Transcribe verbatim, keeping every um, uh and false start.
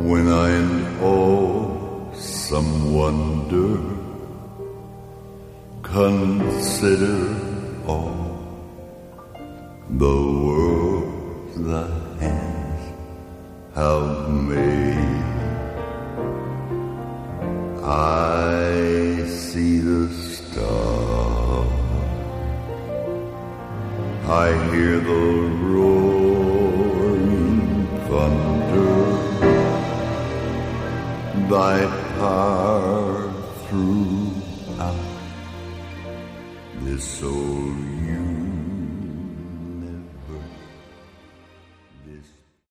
when I in awesome wonder consider all the world thy hands have made. I see the stars, I hear the roaring thunder, thy power throughout this old